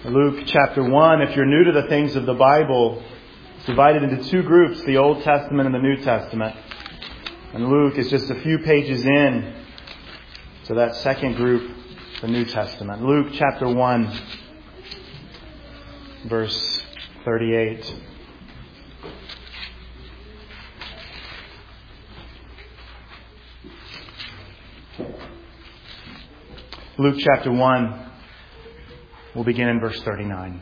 Luke chapter 1, if you're new to the things of the Bible, it's divided into two groups, the Old Testament and the New Testament. And Luke is just a few pages in to that second group, the New Testament. Luke chapter 1, verse 38. Luke chapter 1, we'll begin in verse 39.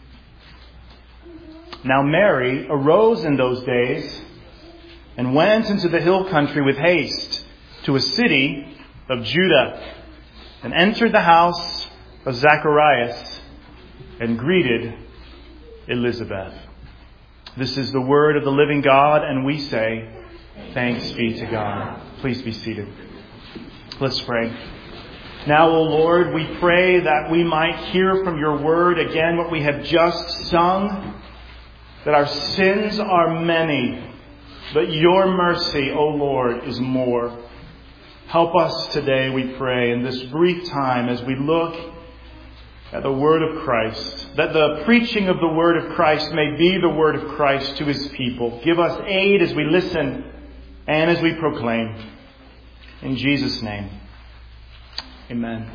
Now Mary arose in those days and went into the hill country with haste to a city of Judah and entered the house of Zacharias and greeted Elizabeth. This is the word of the living God, and we say, thanks be to God. Please be seated. Let's pray. Now, O Lord, we pray that we might hear from your word again what we have just sung, that our sins are many, but your mercy, O Lord, is more. Help us today, we pray, in this brief time as we look at the word of Christ, that the preaching of the word of Christ may be the word of Christ to his people. Give us aid as we listen and as we proclaim. In Jesus' name. Amen.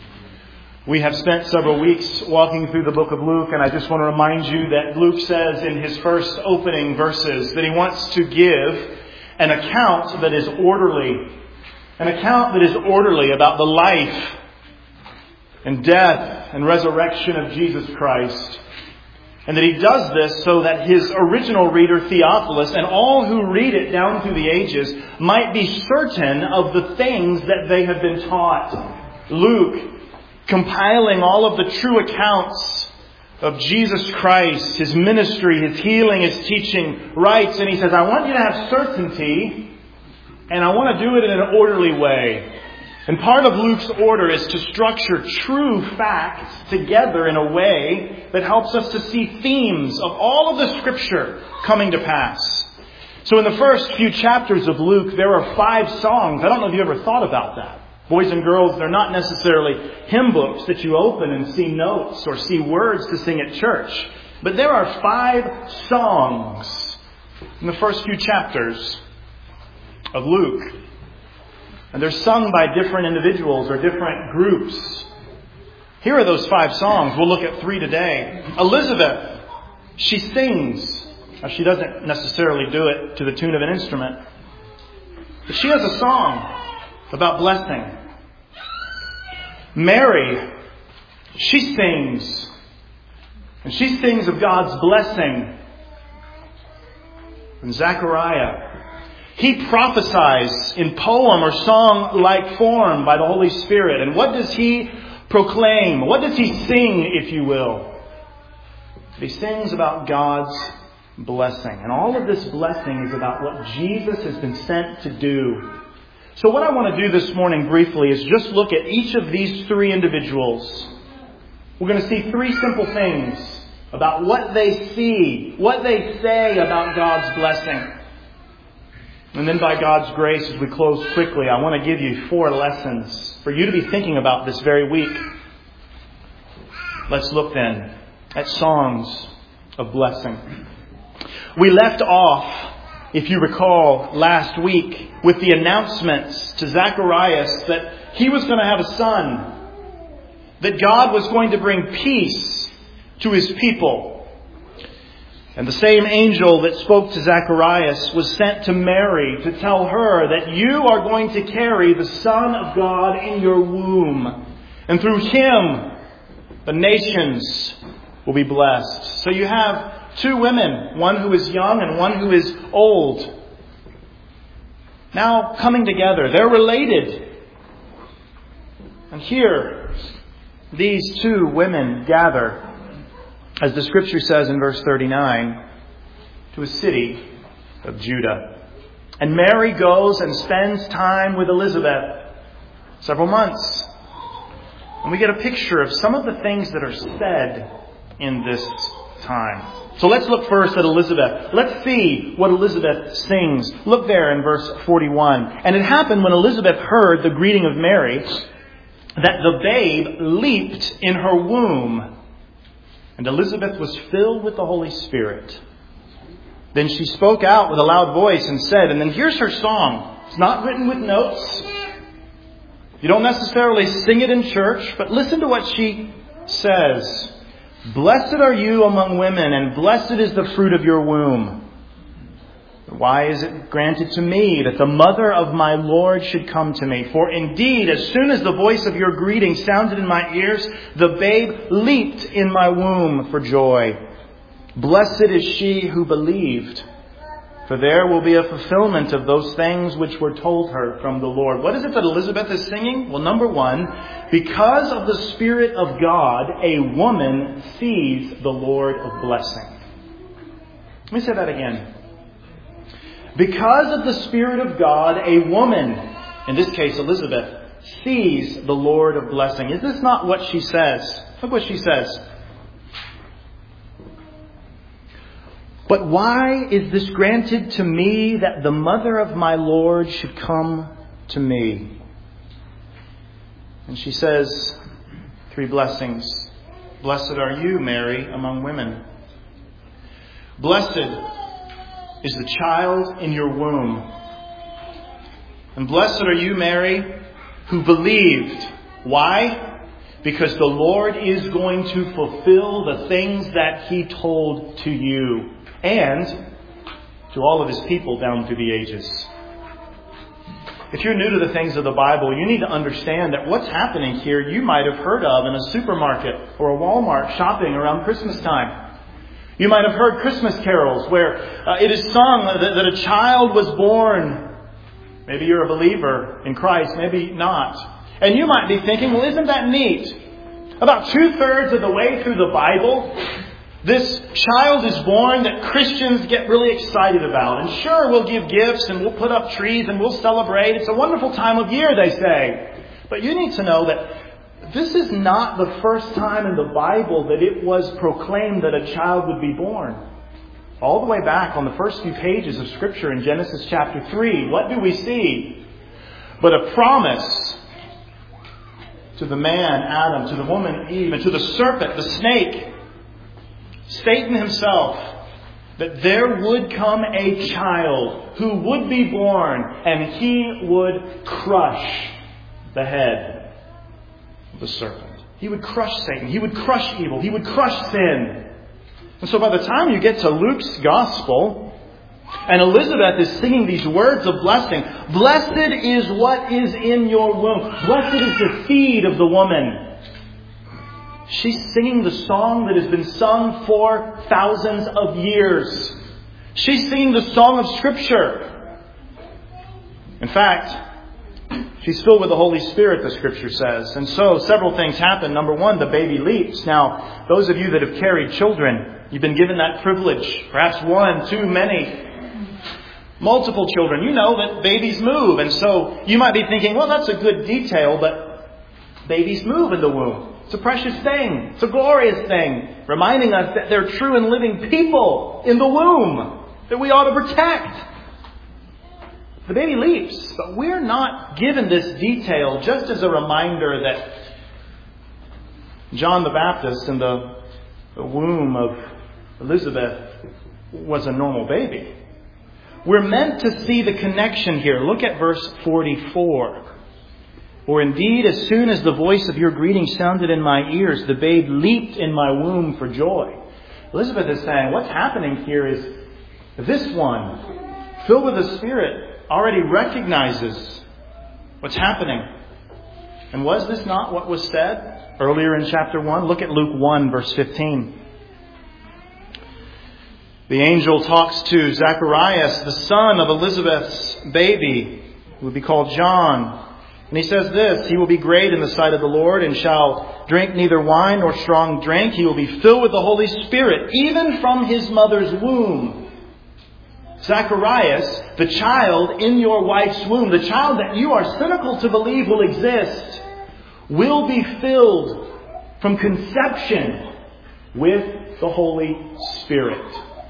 We have spent several weeks walking through the book of Luke, and I just want to remind you that Luke says in his first opening verses that he wants to give an account that is orderly. An account that is orderly about the life and death and resurrection of Jesus Christ. And that he does this so that his original reader, Theophilus, and all who read it down through the ages might be certain of the things that they have been taught. Luke, compiling all of the true accounts of Jesus Christ, his ministry, his healing, his teaching, writes, and he says, I want you to have certainty, and I want to do it in an orderly way. And part of Luke's order is to structure true facts together in a way that helps us to see themes of all of the Scripture coming to pass. So in the first few chapters of Luke, there are 5 songs. I don't know if you ever thought about that. Boys and girls, they're not necessarily hymn books that you open and see notes or see words to sing at church. But there are 5 songs in the first few chapters of Luke. And they're sung by different individuals or different groups. Here are those 5 songs. We'll look at 3 today. Elizabeth, she sings. Now, she doesn't necessarily do it to the tune of an instrument. But she has a song about blessing. Mary, she sings. And she sings of God's blessing. And Zechariah, he prophesies in poem or song-like form by the Holy Spirit. And what does he proclaim? What does he sing, if you will? He sings about God's blessing. And all of this blessing is about what Jesus has been sent to do. So what I want to do this morning briefly is just look at each of these 3 individuals. We're going to see 3 simple things about what they see, what they say about God's blessing. And then by God's grace, as we close quickly, I want to give you 4 lessons for you to be thinking about this very week. Let's look then at songs of blessing. We left off, if you recall, last week with the announcements to Zacharias that he was going to have a son, that God was going to bring peace to his people. And the same angel that spoke to Zacharias was sent to Mary to tell her that you are going to carry the Son of God in your womb. And through him, the nations will be blessed. So you have 2 women, one who is young and one who is old, now coming together. They're related. And here, these 2 women gather, as the Scripture says in verse 39, to a city of Judah. And Mary goes and spends time with Elizabeth, several months. And we get a picture of some of the things that are said in this time. So let's look first at Elizabeth. Let's see what Elizabeth sings. Look there in verse 41. And it happened when Elizabeth heard the greeting of Mary that the babe leaped in her womb. And Elizabeth was filled with the Holy Spirit. Then she spoke out with a loud voice and said, and then here's her song. It's not written with notes. You don't necessarily sing it in church, but listen to what she says. Blessed are you among women, and blessed is the fruit of your womb. Why is it granted to me that the mother of my Lord should come to me? For indeed, as soon as the voice of your greeting sounded in my ears, the babe leaped in my womb for joy. Blessed is she who believed, for there will be a fulfillment of those things which were told her from the Lord. What is it that Elizabeth is singing? Well, number one, because of the Spirit of God, a woman sees the Lord of blessing. Let me say that again. Because of the Spirit of God, a woman, in this case Elizabeth, sees the Lord of blessing. Is this not what she says? Look what she says. But why is this granted to me that the mother of my Lord should come to me? And she says 3 blessings. Blessed are you, Mary, among women. Blessed is the child in your womb. And blessed are you, Mary, who believed. Why? Because the Lord is going to fulfill the things that He told to you and to all of His people down through the ages. If you're new to the things of the Bible, you need to understand that what's happening here you might have heard of in a supermarket or a Walmart shopping around Christmas time. You might have heard Christmas carols where it is sung that a child was born. Maybe you're a believer in Christ, maybe not. And you might be thinking, well, isn't that neat? About 2/3 of the way through the Bible, this child is born that Christians get really excited about. And sure, we'll give gifts and we'll put up trees and we'll celebrate. It's a wonderful time of year, they say. But you need to know that this is not the first time in the Bible that it was proclaimed that a child would be born. All the way back on the first few pages of Scripture in Genesis chapter 3, what do we see? But a promise to the man, Adam, to the woman, Eve, and to the serpent, the snake, Satan himself, that there would come a child who would be born and he would crush the head of the serpent. He would crush Satan. He would crush evil. He would crush sin. And so by the time you get to Luke's Gospel, and Elizabeth is singing these words of blessing, blessed is what is in your womb. Blessed is the seed of the woman. She's singing the song that has been sung for thousands of years. She's singing the song of Scripture. In fact, she's filled with the Holy Spirit, the Scripture says. And so several things happen. Number one, the baby leaps. Now, those of you that have carried children, you've been given that privilege. Perhaps one, two, many, multiple children. You know that babies move. And so you might be thinking, well, that's a good detail, but babies move in the womb. It's a precious thing. It's a glorious thing. Reminding us that they're true and living people in the womb that we ought to protect. The baby leaps, but we're not given this detail just as a reminder that John the Baptist in the womb of Elizabeth was a normal baby. We're meant to see the connection here. Look at verse 44. For indeed, as soon as the voice of your greeting sounded in my ears, the babe leaped in my womb for joy. Elizabeth is saying, what's happening here is this one, filled with the Spirit, already recognizes what's happening. And was this not what was said earlier in chapter 1? Look at Luke 1, verse 15. The angel talks to Zacharias, the son of Elizabeth's baby, who would be called John. And he says this, he will be great in the sight of the Lord and shall drink neither wine nor strong drink. He will be filled with the Holy Spirit, even from his mother's womb. Zacharias, the child in your wife's womb, the child that you are cynical to believe will exist, will be filled from conception with the Holy Spirit.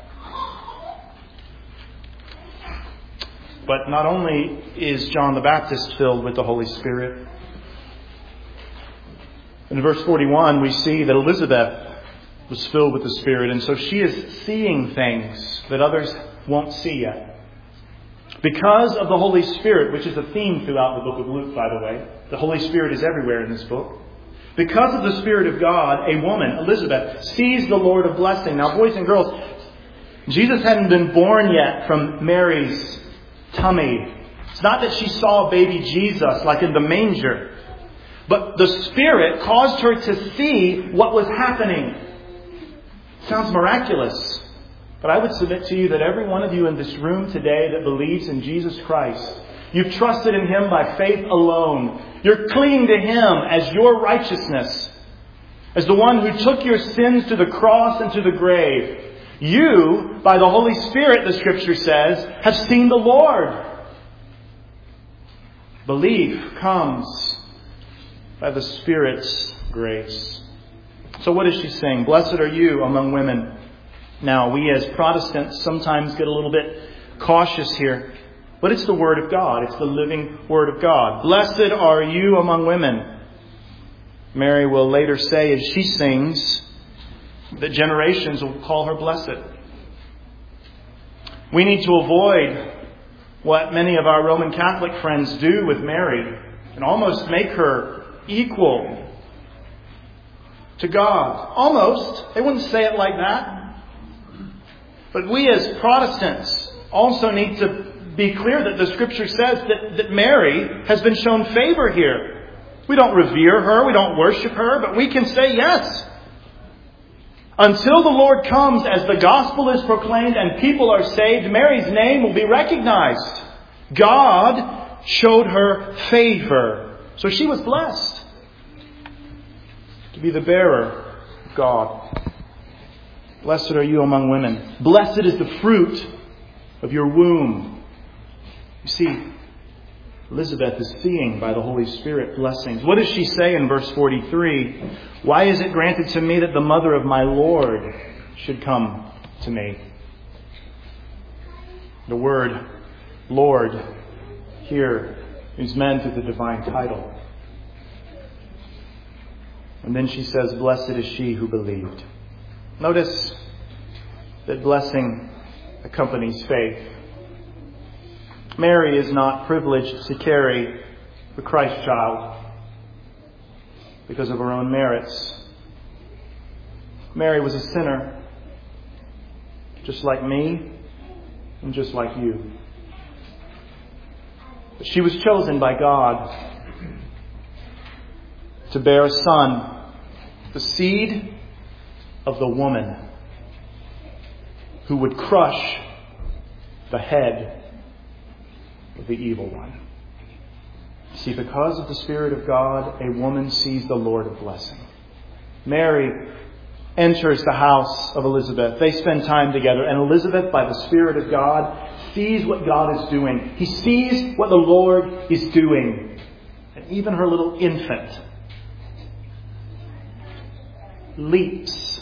But not only is John the Baptist filled with the Holy Spirit. In verse 41, we see that Elizabeth, was filled with the Spirit, and so she is seeing things that others won't see yet. Because of the Holy Spirit, which is a theme throughout the book of Luke, by the way. The Holy Spirit is everywhere in this book. Because of the Spirit of God, a woman, Elizabeth, sees the Lord of blessing. Now, boys and girls, Jesus hadn't been born yet from Mary's tummy. It's not that she saw baby Jesus like in the manger. But the Spirit caused her to see what was happening. Sounds miraculous. But I would submit to you that every one of you in this room today that believes in Jesus Christ, you've trusted in Him by faith alone. You're clinging to Him as your righteousness, as the one who took your sins to the cross and to the grave. You, by the Holy Spirit, the Scripture says, have seen the Lord. Belief comes by the Spirit's grace. So what is she saying? Blessed are you among women. Now, we as Protestants sometimes get a little bit cautious here. But it's the Word of God. It's the living Word of God. Blessed are you among women. Mary will later say as she sings that generations will call her blessed. We need to avoid what many of our Roman Catholic friends do with Mary and almost make her equal to God. Almost. They wouldn't say it like that. But we as Protestants also need to be clear that the Scripture says that Mary has been shown favor here. We don't revere her, we don't worship her, but we can say yes. Until the Lord comes, as the gospel is proclaimed and people are saved, Mary's name will be recognized. God showed her favor. So she was blessed to be the bearer of God. Blessed are you among women. Blessed is the fruit of your womb. You see, Elizabeth is seeing by the Holy Spirit blessings. What does she say in verse 43? Why is it granted to me that the mother of my Lord should come to me? The word Lord here is meant as a divine title. And then she says, blessed is she who believed. Notice that blessing accompanies faith. Mary is not privileged to carry the Christ child because of her own merits. Mary was a sinner, just like me and just like you. But she was chosen by God to bear a son, the seed of the woman who would crush the head of the evil one. See, because of the Spirit of God, a woman sees the Lord of blessing. Mary enters the house of Elizabeth. They spend time together, and Elizabeth, by the Spirit of God, sees what God is doing. He sees what the Lord is doing. And even her little infant leaps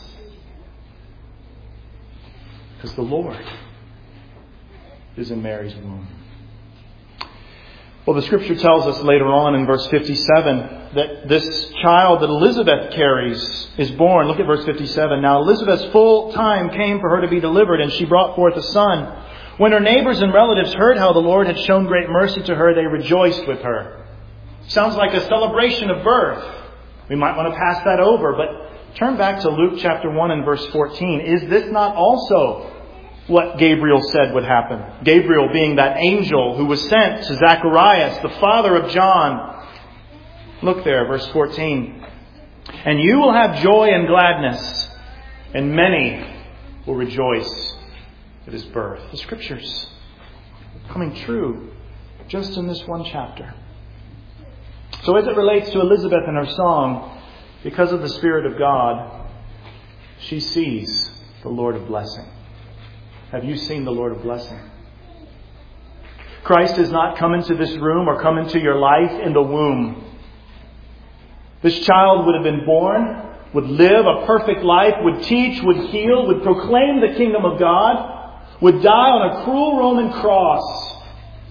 because the Lord is in Mary's womb. Well, the Scripture tells us later on in verse 57 that this child that Elizabeth carries is born. Look at verse 57. Now Elizabeth's full time came for her to be delivered, and she brought forth a son. When her neighbors and relatives heard how the Lord had shown great mercy to her, they rejoiced with her. Sounds like a celebration of birth. We might want to pass that over, but turn back to Luke chapter 1 and verse 14. Is this not also what Gabriel said would happen? Gabriel being that angel who was sent to Zacharias, the father of John. Look there, verse 14. And you will have joy and gladness, and many will rejoice at his birth. The Scriptures coming true just in this one chapter. So as it relates to Elizabeth and her song, because of the Spirit of God, she sees the Lord of blessing. Have you seen the Lord of blessing? Christ has not come into this room or come into your life in the womb. This child would have been born, would live a perfect life, would teach, would heal, would proclaim the kingdom of God, would die on a cruel Roman cross,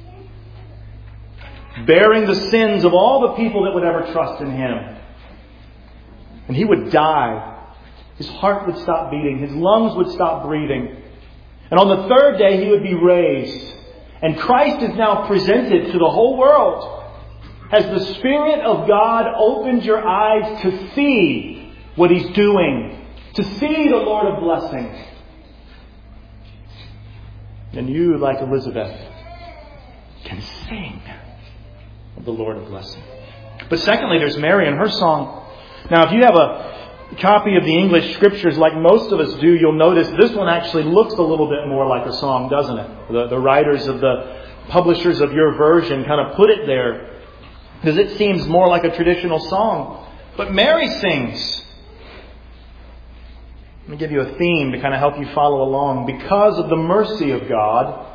bearing the sins of all the people that would ever trust in Him. And He would die His heart would stop beating. His lungs would stop breathing. And on the third day He would be raised. And Christ is now presented to the whole world. Has the Spirit of God opened your eyes to see what He's doing? To see the Lord of blessing? And you, like Elizabeth, can sing of the Lord of blessing. But secondly, there's Mary and her song. Now, if you have a copy of the English Scriptures like most of us do, you'll notice this one actually looks a little bit more like a song, doesn't it? The writers of the publishers of your version kind of put it there because it seems more like a traditional song. But Mary sings. Let me give you a theme to kind of help you follow along. Because of the mercy of God,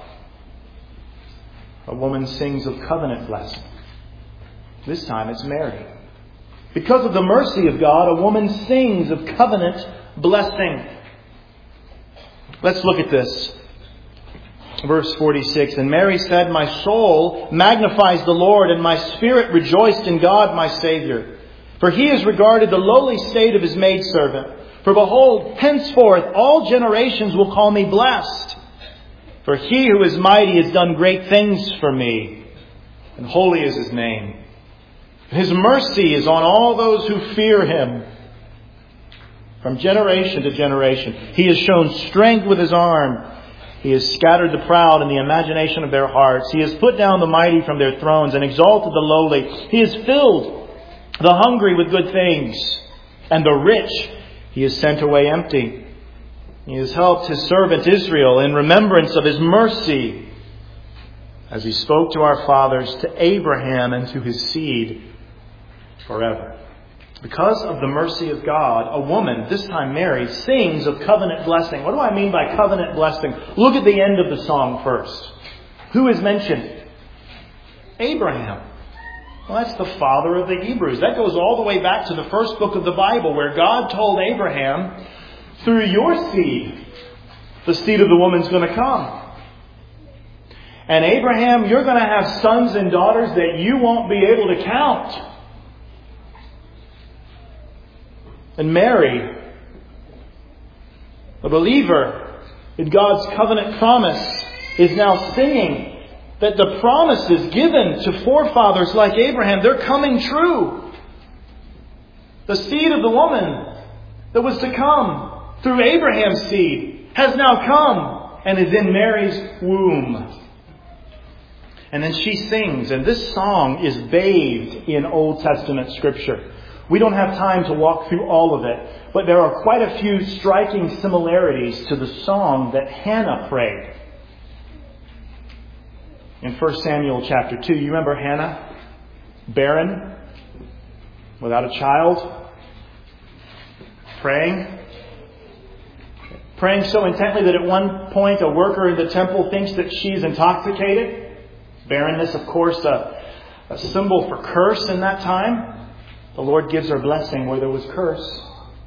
a woman sings of covenant blessing. This time it's Mary. Because of the mercy of God, a woman sings of covenant blessing. Let's look at this. Verse 46, and Mary said, my soul magnifies the Lord, and my spirit rejoiced in God my Savior. For He has regarded the lowly state of His maidservant. For behold, henceforth all generations will call me blessed. For He who is mighty has done great things for me, and holy is His name. His mercy is on all those who fear Him. From generation to generation, He has shown strength with His arm. He has scattered the proud in the imagination of their hearts. He has put down the mighty from their thrones and exalted the lowly. He has filled the hungry with good things, and the rich He has sent away empty. He has helped His servant Israel in remembrance of His mercy, as He spoke to our fathers, to Abraham and to his seed forever. Because of the mercy of God, a woman, this time Mary, sings of covenant blessing. What do I mean by covenant blessing? Look at the end of the song first. Who is mentioned? Abraham. Well, that's the father of the Hebrews. That goes all the way back to the first book of the Bible, where God told Abraham, through your seed, the seed of the woman's going to come. And Abraham, you're going to have sons and daughters that you won't be able to count. And Mary, a believer in God's covenant promise, is now singing that the promises given to forefathers like Abraham, they're coming true. The seed of the woman that was to come through Abraham's seed has now come and is in Mary's womb. And then she sings, and this song is bathed in Old Testament Scripture. We don't have time to walk through all of it, but there are quite a few striking similarities to the song that Hannah prayed. In 1 Samuel chapter 2, you remember Hannah? Barren, without a child, praying so intently that at one point a worker in the temple thinks that she's intoxicated. Barrenness, of course, a symbol for curse in that time. The Lord gives her blessing where there was curse.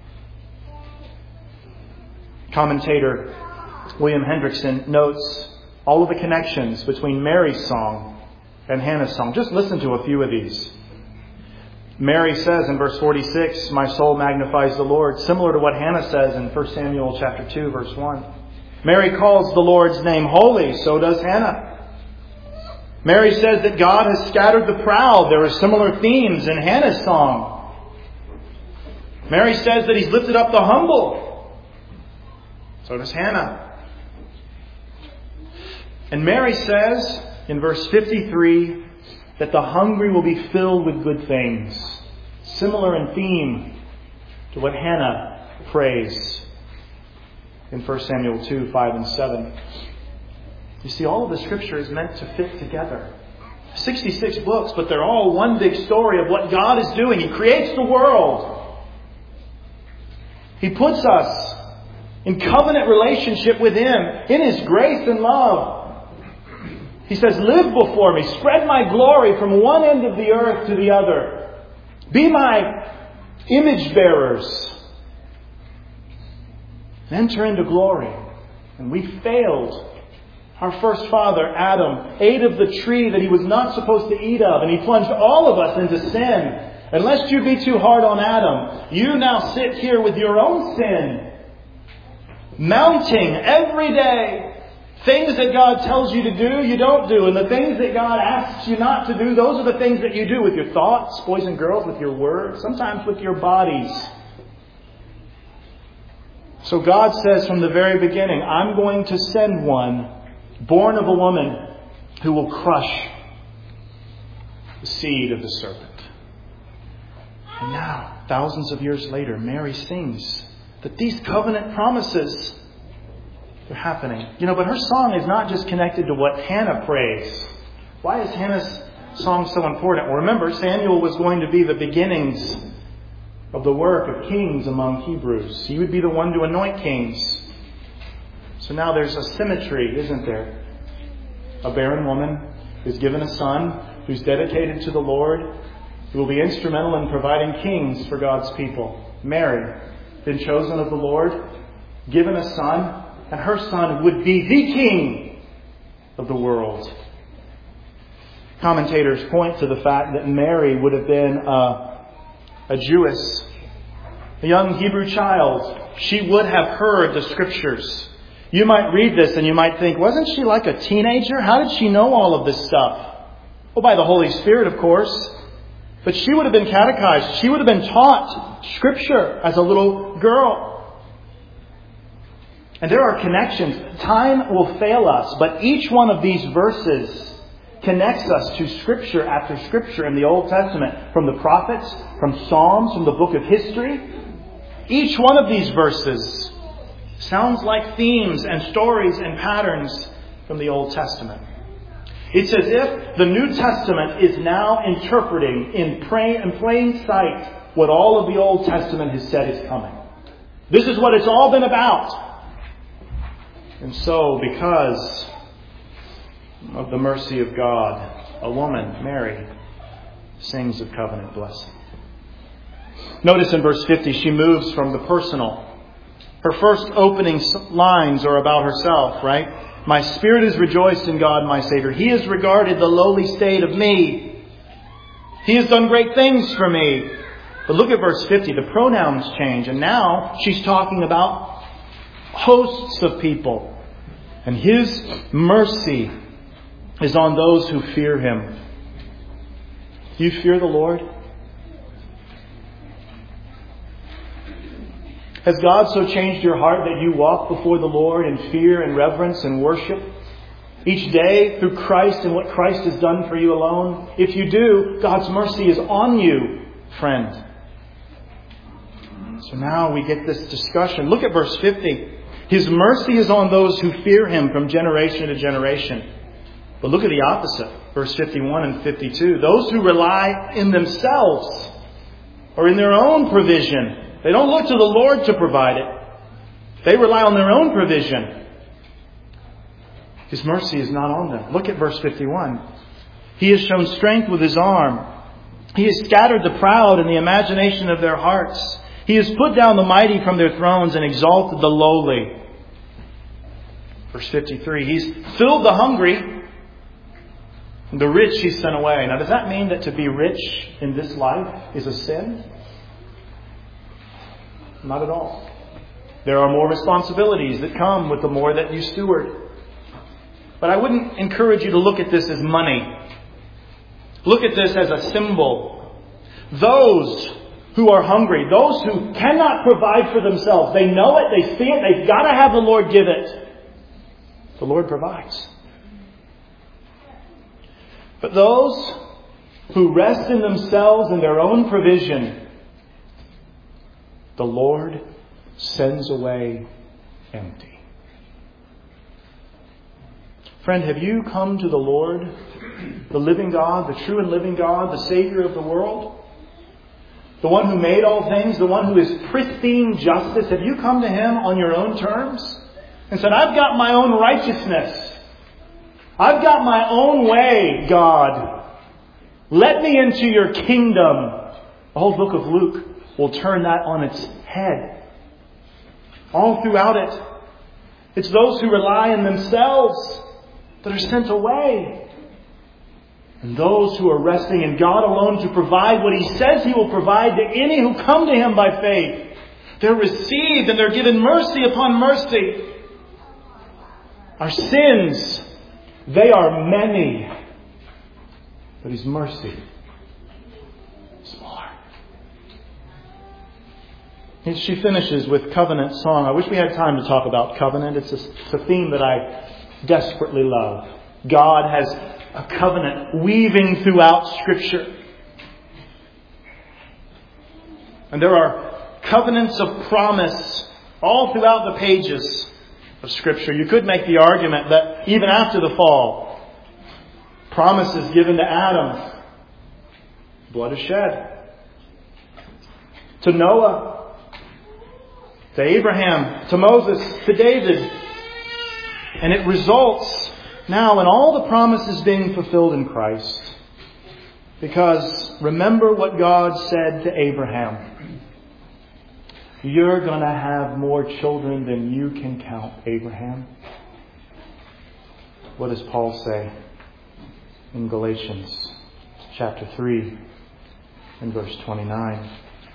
Commentator William Hendrickson notes all of the connections between Mary's song and Hannah's song. Just listen to a few of these. Mary says in verse 46, my soul magnifies the Lord, similar to what Hannah says in 1 Samuel chapter 2, verse 1. Mary calls the Lord's name holy, so does Hannah. Mary says that God has scattered the proud. There are similar themes in Hannah's song. Mary says that He's lifted up the humble. So does Hannah. And Mary says in verse 53 that the hungry will be filled with good things. Similar in theme to what Hannah prays in 1 Samuel 2, 5 and 7. You see, all of the Scripture is meant to fit together. 66 books, but they're all one big story of what God is doing. He creates the world. He puts us in covenant relationship with Him in His grace and love. He says, live before me. Spread my glory from one end of the earth to the other. Be my image bearers. Enter into glory. And we failed. Our first father, Adam, ate of the tree that he was not supposed to eat of, and he plunged all of us into sin. And lest you be too hard on Adam, you now sit here with your own sin, mounting every day. Things that God tells you to do, you don't do. And the things that God asks you not to do, those are the things that you do with your thoughts, boys and girls, with your words, sometimes with your bodies. So God says from the very beginning, I'm going to send one born of a woman who will crush the seed of the serpent. And now, thousands of years later, Mary sings that these covenant promises are happening. But her song is not just connected to what Hannah prays. Why is Hannah's song so important? Well, remember, Samuel was going to be the beginnings of the work of kings among Hebrews. He would be the one to anoint kings. So now there's a symmetry, isn't there? A barren woman is given a son who's dedicated to the Lord, who will be instrumental in providing kings for God's people. Mary, been chosen of the Lord, given a son, and her son would be the king of the world. Commentators point to the fact that Mary would have been a Jewess, a young Hebrew child. She would have heard the Scriptures. You might read this and you might think, wasn't she like a teenager? How did she know all of this stuff? Well, by the Holy Spirit, of course. But she would have been catechized. She would have been taught Scripture as a little girl. And there are connections. Time will fail us, but each one of these verses connects us to Scripture after Scripture in the Old Testament. From the prophets, from Psalms, from the book of history. Each one of these verses sounds like themes and stories and patterns from the Old Testament. It's as if the New Testament is now interpreting in plain sight what all of the Old Testament has said is coming. This is what it's all been about. And so, because of the mercy of God, a woman, Mary, sings of covenant blessing. Notice in verse 50, she moves from the personal. Her first opening lines are about herself, right? My spirit is rejoiced in God, my Savior. He has regarded the lowly state of me. He has done great things for me. But look at verse 50. The pronouns change. And now she's talking about hosts of people. And His mercy is on those who fear Him. Do you fear the Lord? Has God so changed your heart that you walk before the Lord in fear and reverence and worship each day through Christ and what Christ has done for you alone? If you do, God's mercy is on you, friend. So now we get this discussion. Look at verse 50. His mercy is on those who fear Him from generation to generation. But look at the opposite. Verse 51 and 52. Those who rely in themselves or in their own provision. They don't look to the Lord to provide it. They rely on their own provision. His mercy is not on them. Look at verse 51. He has shown strength with His arm. He has scattered the proud in the imagination of their hearts. He has put down the mighty from their thrones and exalted the lowly. Verse 53. He's filled the hungry. And the rich He's sent away. Now, does that mean that to be rich in this life is a sin? Not at all. There are more responsibilities that come with the more that you steward. But I wouldn't encourage you to look at this as money. Look at this as a symbol. Those who are hungry, those who cannot provide for themselves, they know it, they see it, they've got to have the Lord give it. The Lord provides. But those who rest in themselves and their own provision, the Lord sends away empty. Friend, have you come to the Lord, the living God, the true and living God, the Savior of the world? The one who made all things, the one who is pristine justice. Have you come to Him on your own terms and said, I've got my own righteousness. I've got my own way, God. Let me into your kingdom. The whole book of Luke will turn that on its head. All throughout it. It's those who rely on themselves that are sent away. And those who are resting in God alone to provide what He says He will provide to any who come to Him by faith. They're received and they're given mercy upon mercy. Our sins, they are many. But His mercy is more. And she finishes with covenant song. I wish we had time to talk about covenant. It's a theme that I desperately love. God has a covenant weaving throughout Scripture. And there are covenants of promise all throughout the pages of Scripture. You could make the argument that even after the fall, promises given to Adam, blood is shed. To Noah, to Abraham, to Moses, to David. And it results now in all the promises being fulfilled in Christ. Because remember what God said to Abraham. You're going to have more children than you can count, Abraham. What does Paul say in Galatians chapter 3 and verse 29?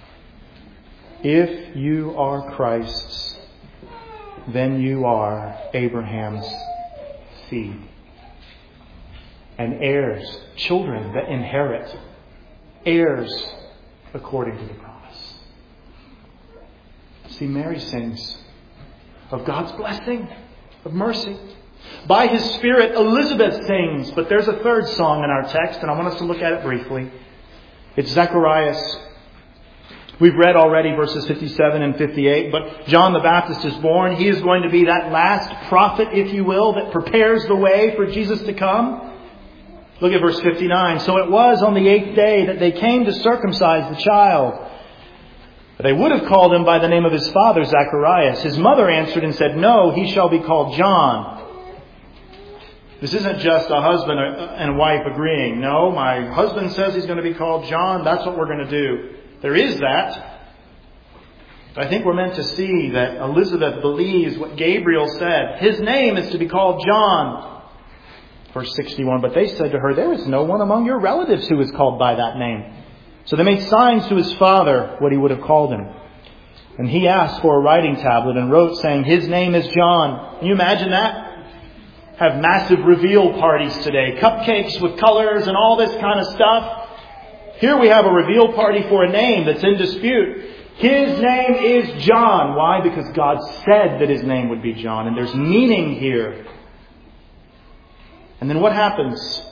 If you are Christ's, then you are Abraham's seed. And heirs, children that inherit, heirs according to the promise. See, Mary sings of God's blessing, of mercy. By His Spirit, Elizabeth sings. But there's a third song in our text, and I want us to look at it briefly. It's Zacharias. We've read already verses 57 and 58, but John the Baptist is born. He is going to be that last prophet, if you will, that prepares the way for Jesus to come. Look at verse 59. So it was on the 8th day that they came to circumcise the child. They would have called him by the name of his father, Zacharias. His mother answered and said, No, he shall be called John. This isn't just a husband and wife agreeing. No, my husband says he's going to be called John. That's what we're going to do. There is that. But I think we're meant to see that Elizabeth believes what Gabriel said. His name is to be called John. Verse 61, but they said to her, there is no one among your relatives who is called by that name. So they made signs to his father what he would have called him. And he asked for a writing tablet and wrote, saying, his name is John. Can you imagine that? Have massive reveal parties today. Cupcakes with colors and all this kind of stuff. Here we have a reveal party for a name that's in dispute. His name is John. Why? Because God said that his name would be John. And there's meaning here. And then what happens?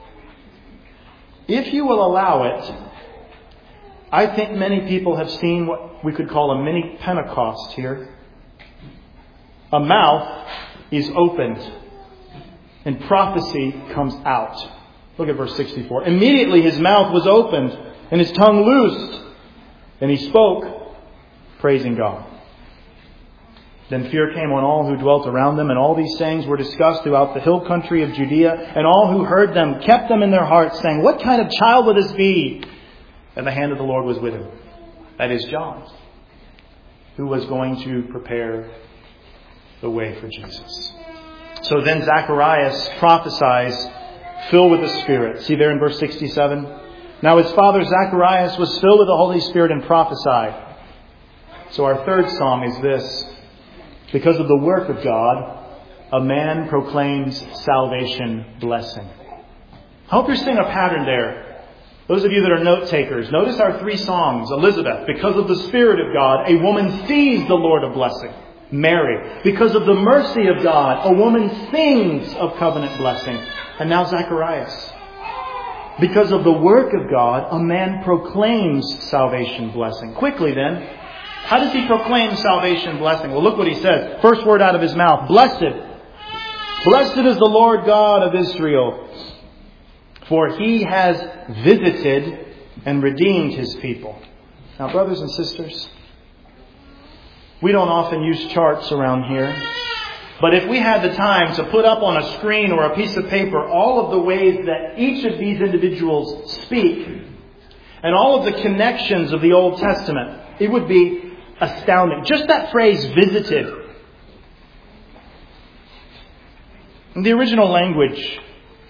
If you will allow it, I think many people have seen what we could call a mini Pentecost here. A mouth is opened and prophecy comes out. Look at verse 64. Immediately his mouth was opened and his tongue loosed, and he spoke, praising God. Then fear came on all who dwelt around them, and all these sayings were discussed throughout the hill country of Judea, and all who heard them kept them in their hearts, saying, what kind of child will this be? And the hand of the Lord was with him. That is John, who was going to prepare the way for Jesus. So then Zacharias prophesies, filled with the Spirit. See there in verse 67? Now his father Zacharias was filled with the Holy Spirit and prophesied. So our third song is this. Because of the work of God, a man proclaims salvation blessing. I hope you're seeing a pattern there. Those of you that are note takers, notice our three songs. Elizabeth, because of the Spirit of God, a woman sees the Lord of blessing. Mary, because of the mercy of God, a woman sings of covenant blessing. And now Zacharias. Because of the work of God, a man proclaims salvation blessing. Quickly then, how does he proclaim salvation blessing? Well, look what he says. First word out of his mouth. Blessed. Blessed is the Lord God of Israel, for he has visited and redeemed his people. Now, brothers and sisters, we don't often use charts around here. But if we had the time to put up on a screen or a piece of paper all of the ways that each of these individuals speak and all of the connections of the Old Testament, it would be astounding. Just that phrase, visited. In the original language,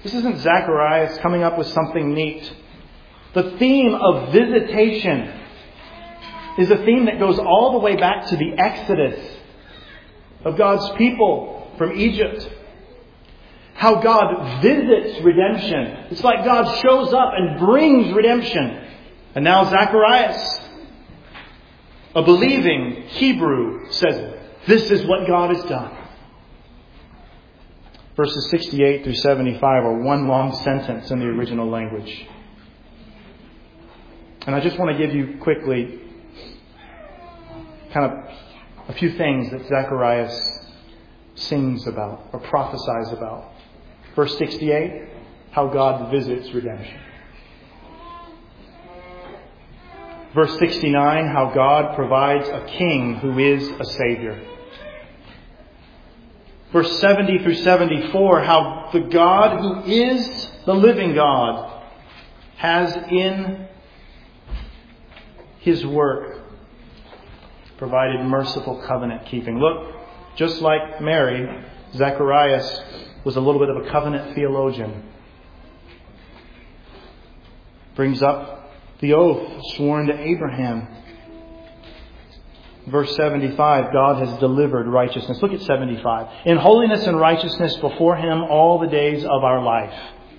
This isn't Zacharias coming up with something neat. The theme of visitation is a theme that goes all the way back to the Exodus of God's people from Egypt. How God visits redemption. It's like God shows up and brings redemption. And now Zacharias, a believing Hebrew, says, this is what God has done. Verses 68 through 75 are one long sentence in the original language. And I just want to give you quickly kind of a few things that Zacharias sings about or prophesies about. Verse 68, how God visits redemption. Verse 69, how God provides a king who is a Savior. Verse 70 through 74, how the God who is the living God has in His work provided merciful covenant keeping. Look, just like Mary, Zacharias was a little bit of a covenant theologian. Brings up the oath sworn to Abraham. Verse 75, God has delivered righteousness. Look at 75. In holiness and righteousness before Him all the days of our life.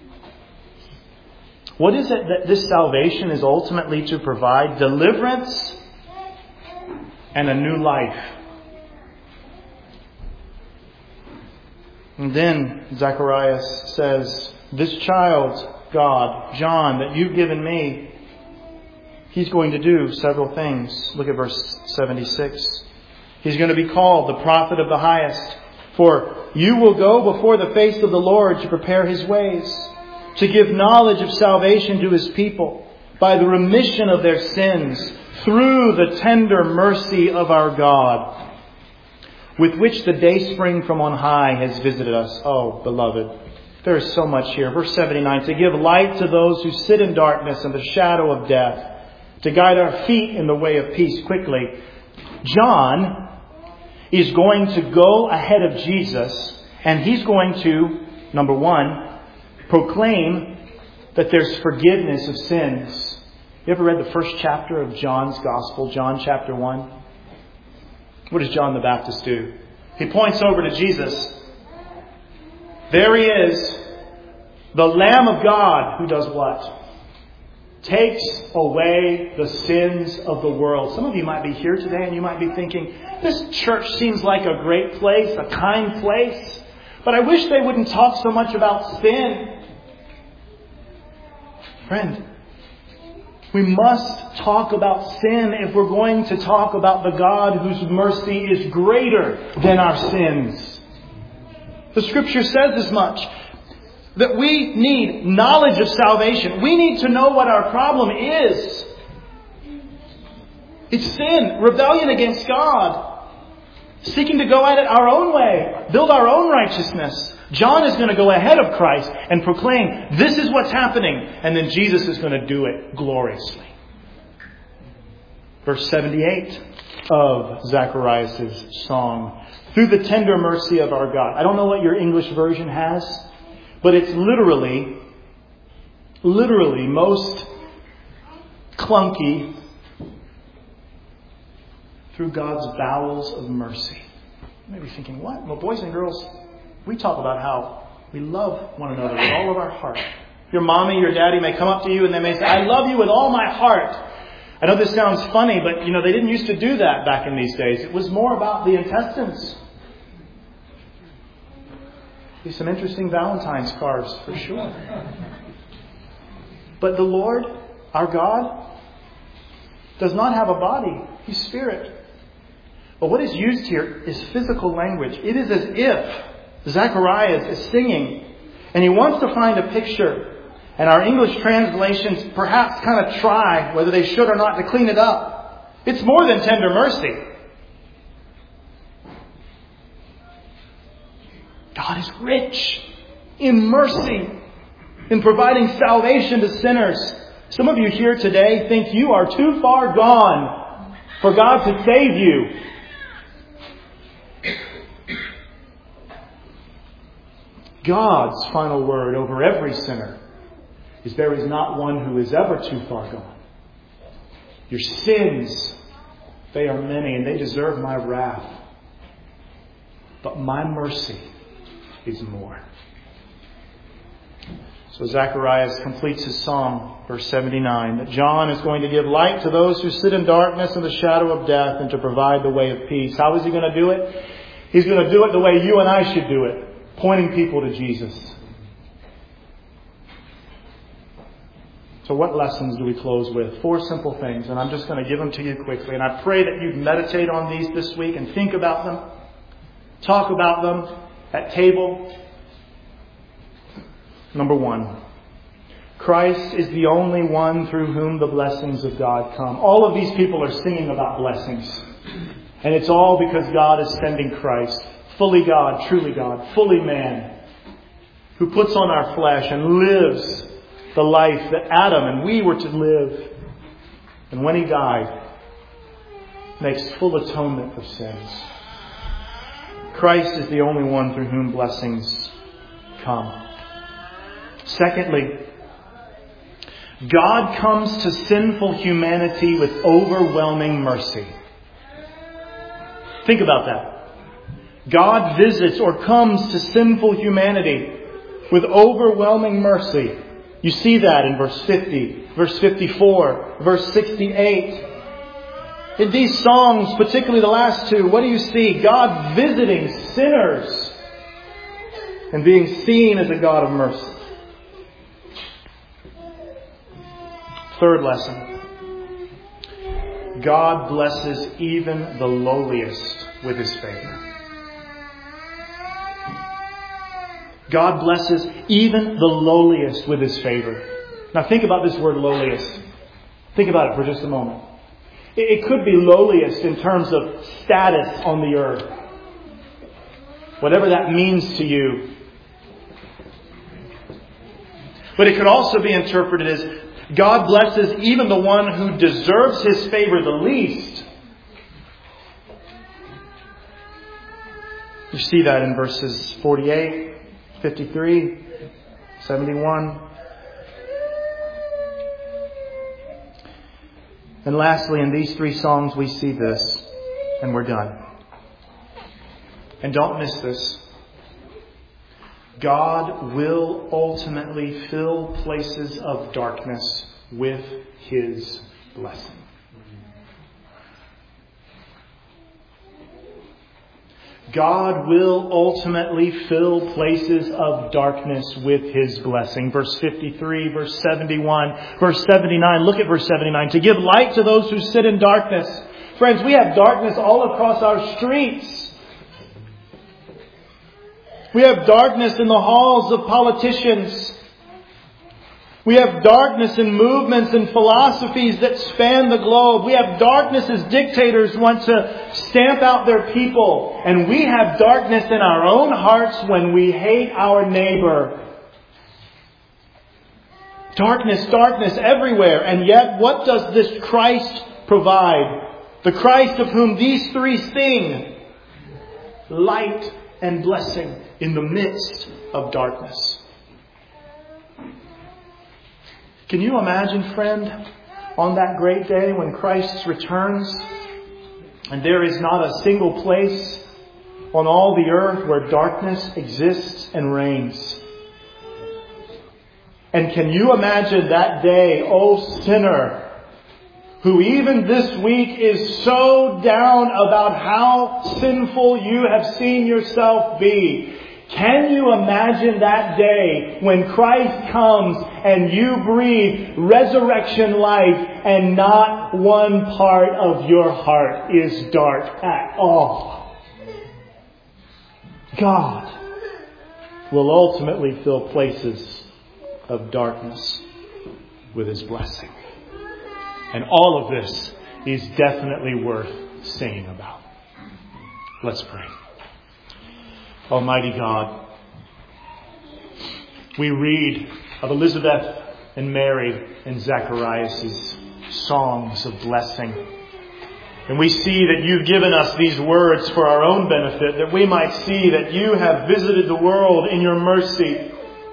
What is it that this salvation is ultimately to provide? Deliverance and a new life. And then Zacharias says, this child, God, John, that you've given me, he's going to do several things. Look at verse 76. He's going to be called the prophet of the highest. For you will go before the face of the Lord to prepare His ways, to give knowledge of salvation to His people by the remission of their sins through the tender mercy of our God, with which the dayspring from on high has visited us. Oh, beloved, there is so much here. Verse 79, to give light to those who sit in darkness and the shadow of death, to guide our feet in the way of peace. Quickly, John is going to go ahead of Jesus, and he's going to, number one, proclaim that there's forgiveness of sins. You ever read the first chapter of John's Gospel, John chapter 1? What does John the Baptist do? He points over to Jesus. There He is, the Lamb of God, who does what? Takes away the sins of the world. Some of you might be here today and you might be thinking, this church seems like a great place, a kind place, but I wish they wouldn't talk so much about sin. Friend, we must talk about sin if we're going to talk about the God whose mercy is greater than our sins. The Scripture says as much. That we need knowledge of salvation. We need to know what our problem is. It's sin, rebellion against God, seeking to go at it our own way, build our own righteousness. John is going to go ahead of Christ and proclaim, this is what's happening. And then Jesus is going to do it gloriously. Verse 78 of Zacharias' song. Through the tender mercy of our God. I don't know what your English version has, but it's literally most clunky. Through God's bowels of mercy. You may be thinking, what? Well, boys and girls, we talk about how we love one another with all of our heart. Your mommy, your daddy may come up to you and they may say, I love you with all my heart. I know this sounds funny, but they didn't used to do that back in these days. It was more about the intestines. There's some interesting Valentine's cards for sure. But the Lord, our God, does not have a body. He's spirit. But what is used here is physical language. It is as if Zacharias is singing and he wants to find a picture. And our English translations perhaps kind of try, whether they should or not, to clean it up. It's more than tender mercy. God is rich in mercy, in providing salvation to sinners. Some of you here today think you are too far gone for God to save you. God's final word over every sinner is there is not one who is ever too far gone. Your sins, they are many and they deserve my wrath. But my mercy is more. So Zacharias completes his song, verse 79, that John is going to give light to those who sit in darkness and the shadow of death and to provide the way of peace. How is he going to do it? He's going to do it the way you and I should do it, pointing people to Jesus. So what lessons do we close with? 4 simple things, and I'm just going to give them to you quickly. And I pray that you meditate on these this week and think about them. Talk about them at table. Number 1, Christ is the only one through whom the blessings of God come. All of these people are singing about blessings. And it's all because God is sending Christ, fully God, truly God, fully man, who puts on our flesh and lives the life that Adam and we were to live. And when he died, makes full atonement for sins. Christ is the only one through whom blessings come. Secondly, God comes to sinful humanity with overwhelming mercy. Think about that. God visits or comes to sinful humanity with overwhelming mercy. You see that in verse 50, verse 54, verse 68. In these songs, particularly the last 2, what do you see? God visiting sinners and being seen as a God of mercy. Third lesson. God blesses even the lowliest with His favor. God blesses even the lowliest with His favor. Now think about this word lowliest. Think about it for just a moment. It could be lowliest in terms of status on the earth. Whatever that means to you. But it could also be interpreted as God blesses even the one who deserves His favor the least. You see that in verses 48, 53, 71. And lastly, in these 3 songs we see this, and we're done. And don't miss this. God will ultimately fill places of darkness with His blessing. God will ultimately fill places of darkness with His blessing. Verse 53, verse 71, verse 79. Look at verse 79. To give light to those who sit in darkness. Friends, we have darkness all across our streets. We have darkness in the halls of politicians. We have darkness in movements and philosophies that span the globe. We have darkness as dictators want to stamp out their people. And we have darkness in our own hearts when we hate our neighbor. Darkness, darkness everywhere. And yet, what does this Christ provide? The Christ of whom these 3 sing. Light and blessing in the midst of darkness. Can you imagine, friend, on that great day when Christ returns and there is not a single place on all the earth where darkness exists and reigns? And can you imagine that day, O sinner, who even this week is so down about how sinful you have seen yourself be? Can you imagine that day when Christ comes and you breathe resurrection life and not one part of your heart is dark at all? God will ultimately fill places of darkness with His blessing. And all of this is definitely worth singing about. Let's pray. Almighty God, we read of Elizabeth and Mary and Zacharias' songs of blessing. And we see that you've given us these words for our own benefit, that we might see that you have visited the world in your mercy.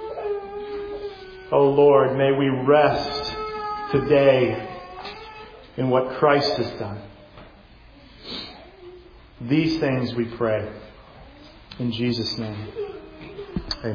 Oh Lord, may we rest today in what Christ has done. These things we pray in Jesus' name. Amen.